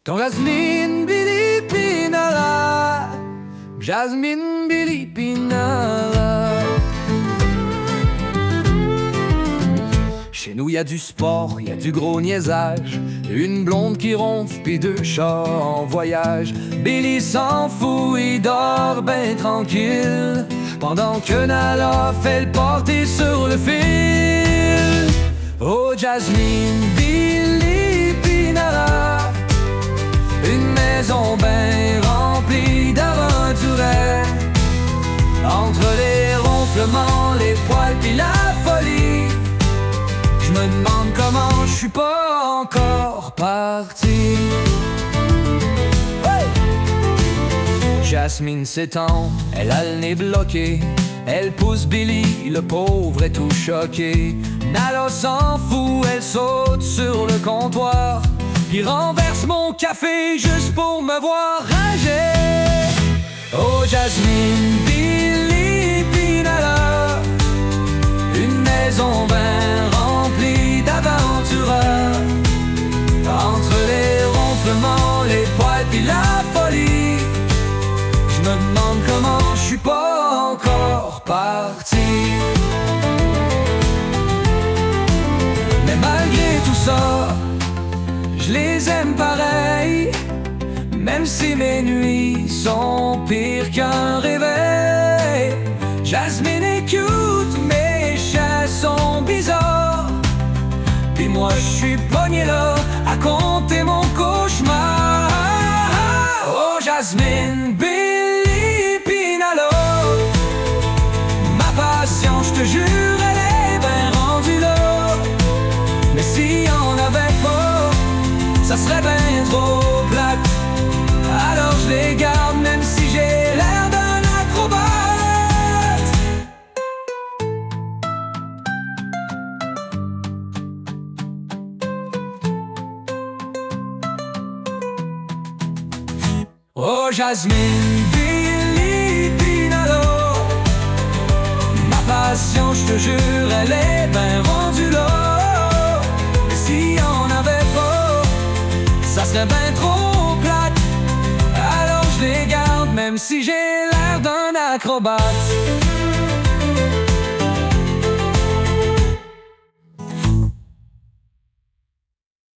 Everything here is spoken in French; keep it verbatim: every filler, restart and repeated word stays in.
Ton Jasmine, Billy, Pinala. Jasmine, Billy, Pinala. Chez nous y a du sport, y a du gros niaisage. Une blonde qui ronfle pis deux chats en voyage. Billy s'en fout, il dort ben tranquille, pendant que Nala fait le porter sur le fil. Oh Jasmine, Billy, Pinala. Une maison ben remplie d'aventures. Entre les ronflements, les poils pis la folie, je me demande comment je suis pas encore parti. Hey! Jasmine s'étend, elle a le nez bloqué. Elle pousse Billy, le pauvre est tout choqué. Nala s'en fout, elle saute sur le comptoir, puis renverse mon café juste pour me voir rager. Oh Jasmine, Billy, Pinala. Une maison ben remplie d'aventures. Entre les ronflements, les poils pis la folie, je me demande comment je suis pas encore parti. Mais malgré tout ça, je les aime pareil, même si mes nuits sont pires qu'un réveil. Jasmine est cute, mes chiens sont bizarres, puis moi je suis pogné là à compter mon cauchemar. Oh Jasmine, Billy, Pinala. Ma passion, je te jure, elle est ben rendue là. Mais si on avait pas, ça serait ben trop plate. Alors je les garde même si j'ai l'air d'un acrobate. Oh Jasmine, Billy, Pinala. Ma passion, je te jure, elle est ben rendue là. Et si on avait pas, ça serait ben trop plate. Alors je les garde même si j'ai l'air d'un acrobate.